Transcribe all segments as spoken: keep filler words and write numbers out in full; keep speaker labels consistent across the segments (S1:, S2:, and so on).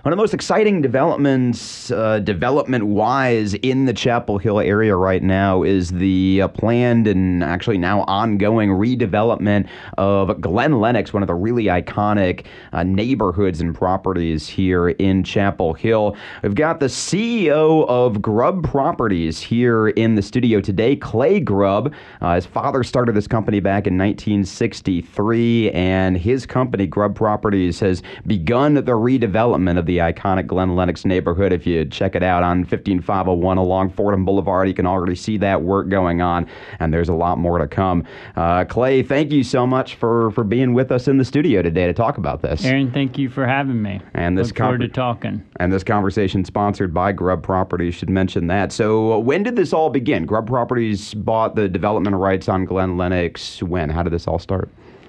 S1: One of the most exciting developments, uh, development-wise, in the Chapel Hill area right now is the uh, planned and actually now ongoing redevelopment of Glen Lenox, one of the really iconic uh, neighborhoods and properties here in Chapel Hill. We've got the C E O of Grubb Properties here in the studio today, Clay Grubb. Uh, his father started this company back in nineteen sixty-three, and his company, Grubb Properties, has begun the redevelopment of the iconic Glen Lenox neighborhood. If you check it out on fifteen five oh one along Fordham Boulevard, you can already see that work going on, and there's a lot more to come. Uh, Clay, thank you so much for, for being with us in the studio today to talk about this.
S2: Aaron, thank you for having me.
S1: And this
S2: Look forward
S1: com-
S2: to talking.
S1: And this conversation sponsored by Grubb Properties, should mention that. So uh, when did this all begin? Grubb Properties bought the development rights on Glen Lenox when? How did this all start?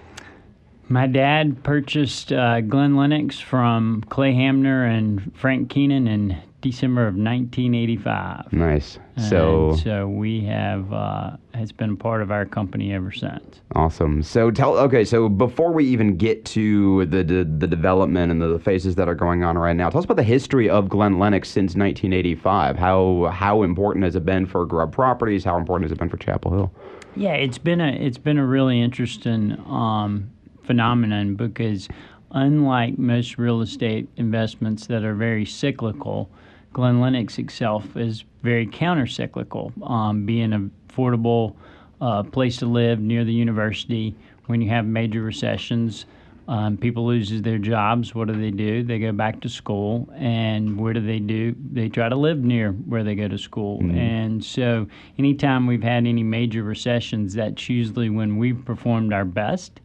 S2: My dad purchased uh, Glen Lenox from Clay Hamner and Frank Keenan in December of nineteen eighty-five.
S1: Nice. So,
S2: and so we have, uh, it's been a part of our company ever since.
S1: Awesome. So tell, okay, so before we even get to the the, the development and the, the phases that are going on right now, tell us about the history of Glen Lenox since nineteen eighty-five. How how important has it been for Grubb Properties? How important has it been for Chapel Hill?
S2: Yeah, it's been a it's been a really interesting um, phenomenon because unlike most real estate investments that are very cyclical, Glen Lenox itself is very counter-cyclical, um, being an affordable uh, place to live near the university. When you have major recessions, um, people lose their jobs. What do they do? They go back to school, and where do they do? They try to live near where they go to school. Mm-hmm. And so anytime we've had any major recessions, that's usually when we've performed our best.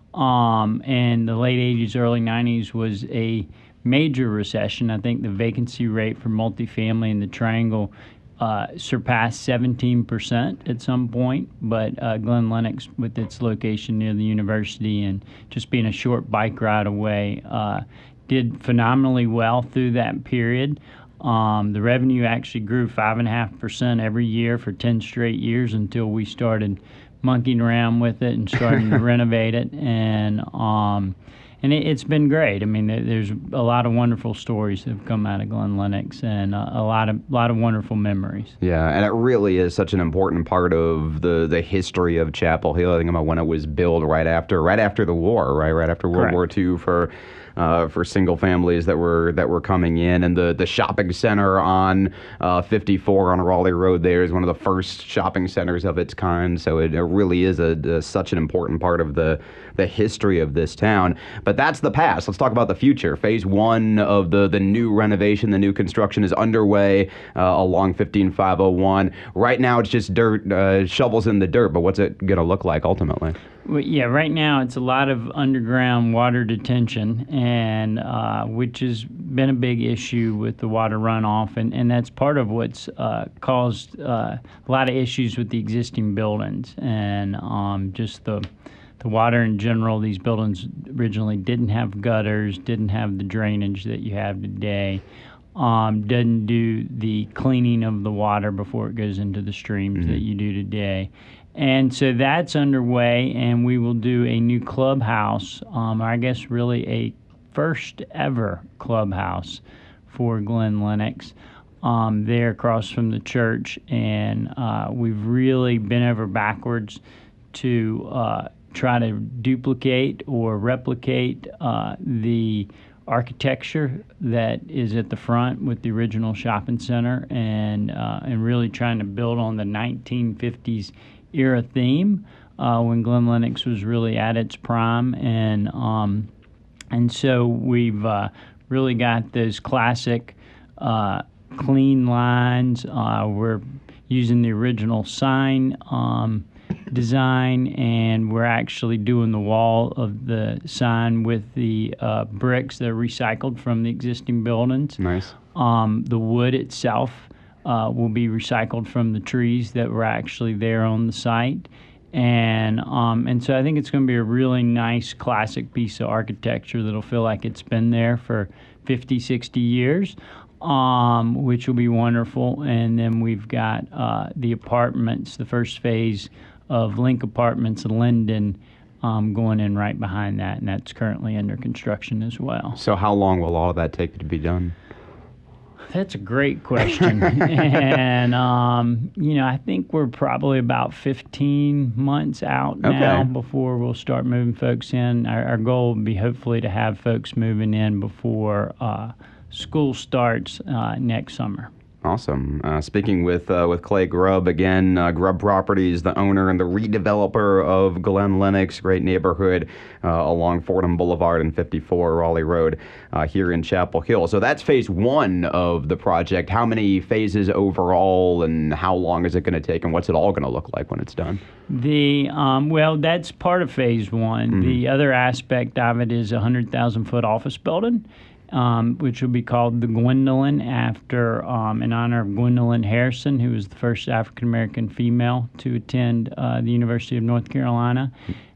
S2: Um, and the late eighties, early nineties was a major recession. I think the vacancy rate for multifamily in the Triangle uh, surpassed seventeen percent at some point, but uh, Glen Lenox, with its location near the university and just being a short bike ride away, uh, did phenomenally well through that period. Um, the revenue actually grew five point five percent every year for ten straight years until we started monkeying around with it and starting to renovate it, and um, and it, it's been great. I mean, there's a lot of wonderful stories that have come out of Glen Lenox, and a, a lot of lot of wonderful memories.
S1: Yeah, and it really is such an important part of the, the history of Chapel Hill. I think about when it was built right after right after the war, right, right after World
S2: Correct.
S1: War Two for. Uh, for single families that were that were coming in, and the, the shopping center on uh, fifty-four on Raleigh Road there is one of the first shopping centers of its kind. So it, it really is a, a such an important part of the the history of this town. But that's the past. Let's talk about the future. Phase one of the the new renovation, the new construction is underway uh, along fifteen five oh one. Right now, it's just dirt, uh, shovels in the dirt. But what's it going to look like ultimately?
S2: Well, yeah, right now it's a lot of underground water detention, and uh, which has been a big issue with the water runoff, and, and that's part of what's uh, caused uh, a lot of issues with the existing buildings, and um, just the the water in general. These buildings originally didn't have gutters, didn't have the drainage that you have today. Um, doesn't do the cleaning of the water before it goes into the streams mm-hmm. that you do today. And so that's underway, and we will do a new clubhouse, um, I guess really a first ever clubhouse for Glen Lenox um, there across from the church. And uh, we've really been over backwards to uh, try to duplicate or replicate uh, the architecture that is at the front with the original shopping center, and uh, and really trying to build on the nineteen fifties era theme uh, when Glen Lenox was really at its prime, and um, and so we've uh, really got those classic uh, clean lines. Uh, we're using the original sign um, design, and we're actually doing the wall of the sign with the uh, bricks that are recycled from the existing buildings.
S1: Nice.
S2: Um, the wood itself uh, will be recycled from the trees that were actually there on the site. And um, and so I think it's going to be a really nice classic piece of architecture that'll feel like it's been there for fifty, sixty years, um, which will be wonderful. And then we've got uh, the apartments, the first phase of Link Apartments in Linden, um, going in right behind that, and that's currently under construction as well.
S1: So how long will all of that take to be done?
S2: That's a great question. and, um, you know, I think we're probably about fifteen months out now
S1: Okay.
S2: before we'll start moving folks in. Our, our goal would be hopefully to have folks moving in before uh, school starts uh, next summer.
S1: Awesome. Uh, speaking with uh, with Clay Grubb again, uh, Grubb Properties, the owner and the redeveloper of Glen Lennox, great neighborhood uh, along Fordham Boulevard and fifty-four Raleigh Road uh, here in Chapel Hill. So that's phase one of the project. How many phases overall, and how long is it going to take, and what's it all going to look like when it's done?
S2: The um, well, that's part of phase one.
S1: Mm-hmm.
S2: The other aspect of it is a hundred thousand foot office building. Um, which will be called the Gwendolyn, after um, in honor of Gwendolyn Harrison, who was the first African American female to attend uh, the University of North Carolina.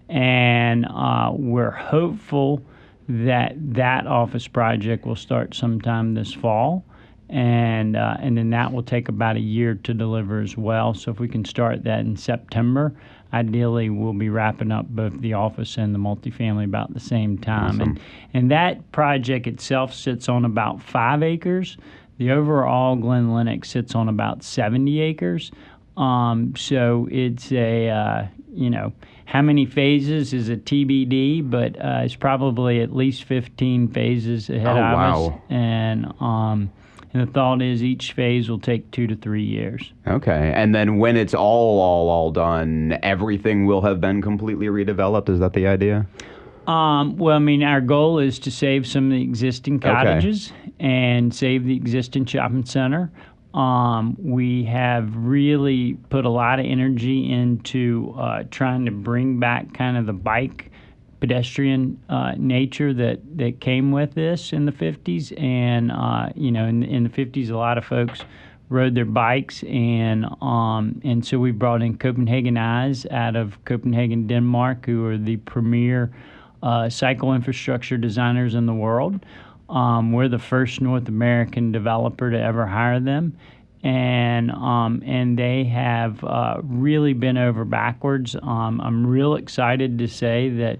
S2: And uh, we're hopeful that that office project will start sometime this fall. And uh, and then that will take about a year to deliver as well. So if we can start that in September, ideally we'll be wrapping up both the office and the multifamily about the same time.
S1: Awesome.
S2: And and that project itself sits on about five acres. The overall Glen Lennox sits on about seventy acres. Um, so it's a uh, you know, how many phases is a T B D, but uh, it's probably at least fifteen phases ahead
S1: Oh,
S2: of
S1: wow.
S2: us. And um, And the thought is each phase will take two to three years.
S1: Okay. And then when it's all, all, all done, everything will have been completely redeveloped? Is that the idea?
S2: Um, well, I mean, our goal is to save some of the existing cottages and save the existing shopping center. Um, we have really put a lot of energy into uh, trying to bring back kind of the bike pedestrian uh, nature that, that came with this in the fifties. And, uh, you know, in, in the fifties, a lot of folks rode their bikes. And um, and so we brought in Copenhagen Eyes out of Copenhagen, Denmark, who are the premier uh, cycle infrastructure designers in the world. Um, we're the first North American developer to ever hire them. And um, and they have uh, really been over backwards. Um, I'm real excited to say that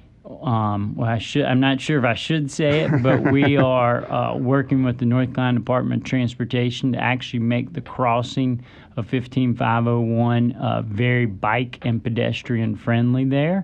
S2: Um, well, I should, I'm not sure if I should say it, but we are uh, working with the North Carolina Department of Transportation to actually make the crossing of fifteen five oh one uh, very bike and pedestrian friendly there,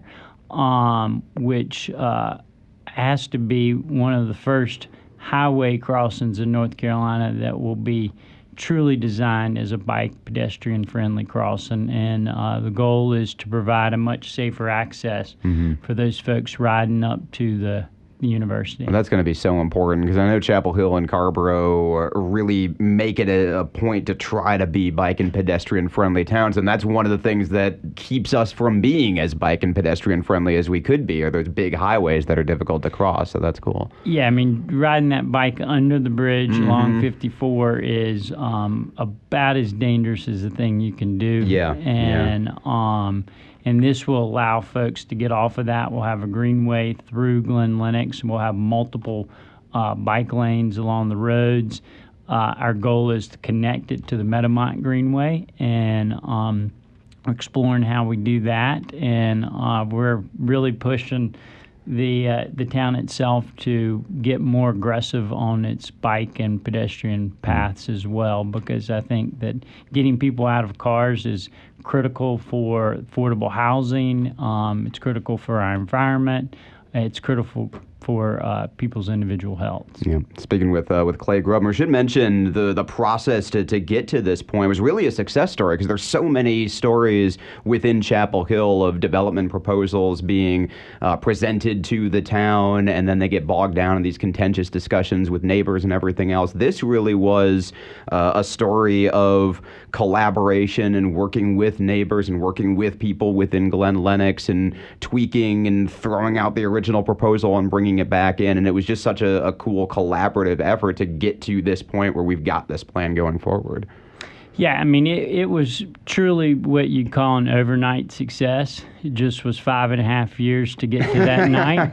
S2: um, which uh, has to be one of the first highway crossings in North Carolina that will be truly designed as a bike pedestrian friendly crossing. And uh, the goal is to provide a much safer access mm-hmm. for those folks riding up to the, the university.
S1: Well, that's going to be so important, because I know Chapel Hill and Carrboro really make it a, a point to try to be bike and pedestrian friendly towns, and that's one of the things that keeps us from being as bike and pedestrian friendly as we could be, are those big highways that are difficult to cross. So that's cool.
S2: Yeah, I mean, riding that bike under the bridge
S1: mm-hmm.
S2: along fifty-four is um, about as dangerous as the thing you can do.
S1: Yeah.
S2: And
S1: yeah.
S2: um And this will allow folks to get off of that. We'll have a greenway through Glen Lennox, and we'll have multiple uh, bike lanes along the roads. Uh, our goal is to connect it to the Meadowmont Greenway, and um, exploring how we do that. And uh, we're really pushing the uh, the town itself to get more aggressive on its bike and pedestrian paths as well, because I think that getting people out of cars is critical for affordable housing. Um, it's critical for our environment. It's critical for uh, people's individual health.
S1: Yeah. Speaking with uh, with Clay Grubb, we should mention the the process to, to get to this point was really a success story, because there's so many stories within Chapel Hill of development proposals being uh, presented to the town, and then they get bogged down in these contentious discussions with neighbors and everything else. This really was uh, a story of collaboration and working with neighbors and working with people within Glen Lennox and tweaking and throwing out the original proposal and bringing it back in. And it was just such a, a cool collaborative effort to get to this point where we've got this plan going forward.
S2: Yeah, I mean, it, it was truly what you'd call an overnight success. It just was five and a half years to get to that night.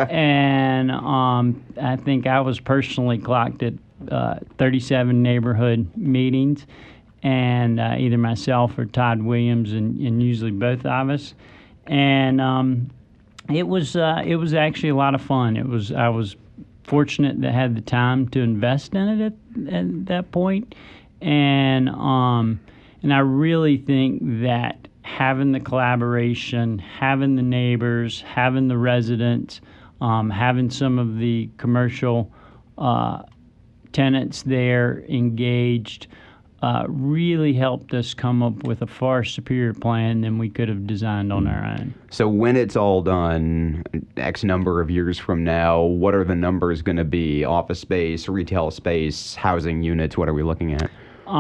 S2: And um, I think I was personally clocked at uh, thirty-seven neighborhood meetings, and uh, either myself or Todd Williams, and, and usually both of us. And um, It was uh, it was actually a lot of fun. It was I was fortunate that I had the time to invest in it at, at that point, and um, and I really think that having the collaboration, having the neighbors, having the residents, um, having some of the commercial uh, tenants there engaged. Uh, really helped us come up with a far superior plan than we could have designed on our own.
S1: So when it's all done, X number of years from now, what are the numbers going to be? Office space, retail space, housing units, what are we looking at?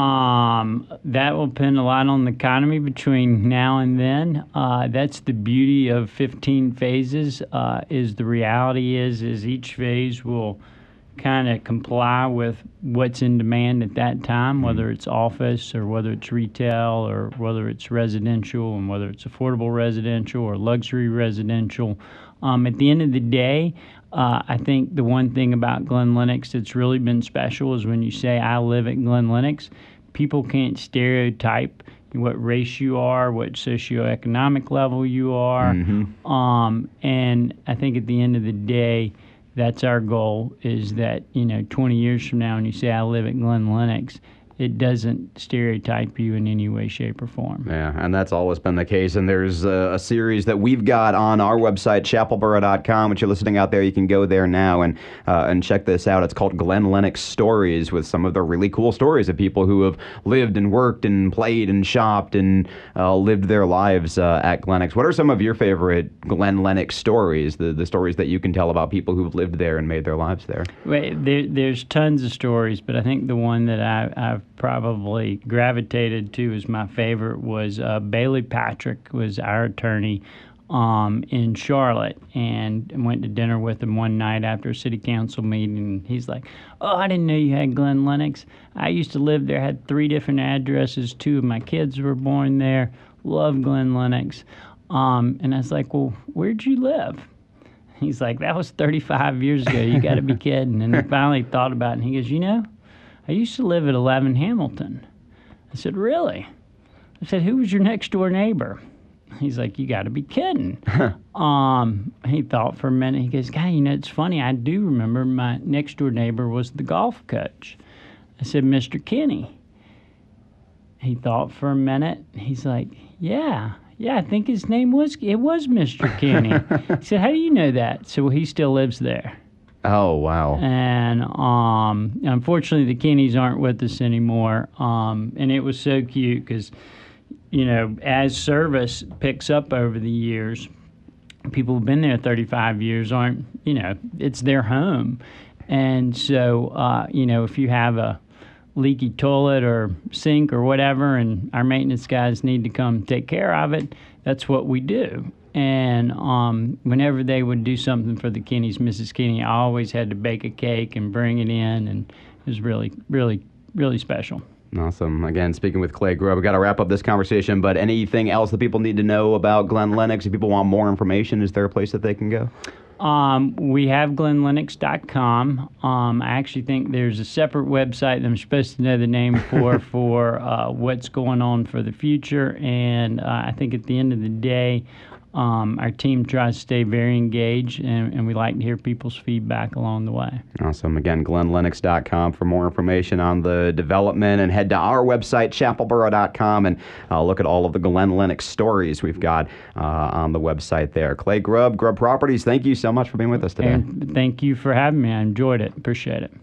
S2: Um, that will depend a lot on the economy between now and then. Uh, that's the beauty of fifteen phases, uh, is the reality is, is each phase will kind of comply with what's in demand at that time, whether it's office or whether it's retail or whether it's residential and whether it's affordable residential or luxury residential. Um, at the end of the day, uh, I think the one thing about Glen Lennox that's really been special is when you say, I live at Glen Lennox, people can't stereotype what race you are, what socioeconomic level you are. Mm-hmm. Um, and I think at the end of the day, that's our goal, is that, you know, twenty years from now when you say I live at Glen Lennox, it doesn't stereotype you in any way, shape, or form.
S1: Yeah, and that's always been the case. And there's a, a series that we've got on our website, chapel borough dot com, which you're listening out there. You can go there now and uh, and check this out. It's called Glen Lennox Stories, with some of the really cool stories of people who have lived and worked and played and shopped and uh, lived their lives uh, at Glen Lennox. What are some of your favorite Glen Lennox stories, the, the stories that you can tell about people who've lived there and made their lives there?
S2: Wait, there, there's tons of stories, but I think the one that I, I've probably gravitated to as my favorite was uh, Bailey Patrick was our attorney um, in Charlotte, and went to dinner with him one night after a city council meeting. He's like, oh, I didn't know you had Glen Lennox. I used to live there, had three different addresses. Two of my kids were born there. Love Glen Lennox. Um, and I was like, well, where'd you live? He's like, that was thirty-five years ago. You got to be kidding. And I finally thought about it, and he goes, you know, I used to live at eleven Hamilton. I said, really? I said, who was your next door neighbor? He's like, you got to be kidding. um, he thought for a minute. He goes, God, you know, it's funny. I do remember my next door neighbor was the golf coach. I said, Mister Kenny. He thought for a minute. He's like, yeah, yeah, I think his name was, it was Mister Kenny. He said, how do you know that? So he still lives there.
S1: Oh, wow.
S2: And um, unfortunately, the Kennys aren't with us anymore. Um, and it was so cute because, you know, as service picks up over the years, people who've been there thirty-five years aren't, you know, it's their home. And so, uh, you know, if you have a leaky toilet or sink or whatever, and our maintenance guys need to come take care of it, that's what we do. And um, whenever they would do something for the Kennys, Missus Kenny, I always had to bake a cake and bring it in, and it was really, really, really special.
S1: Awesome. Again, speaking with Clay Grubb, we got to wrap up this conversation, but anything else that people need to know about Glen Lennox? If people want more information, is there a place that they can go?
S2: Um, we have glen lennox dot com. Um, I actually think there's a separate website that I'm supposed to know the name for, for uh, what's going on for the future. And uh, I think at the end of the day, Um, our team tries to stay very engaged, and, and we like to hear people's feedback along the way.
S1: Awesome. Again, glen lennox dot com for more information on the development, and head to our website, chapel borough dot com, and uh, look at all of the Glen Lennox stories we've got uh, on the website there. Clay Grubb, Grubb Properties, thank you so much for being with us today.
S2: And thank you for having me. I enjoyed it. Appreciate it.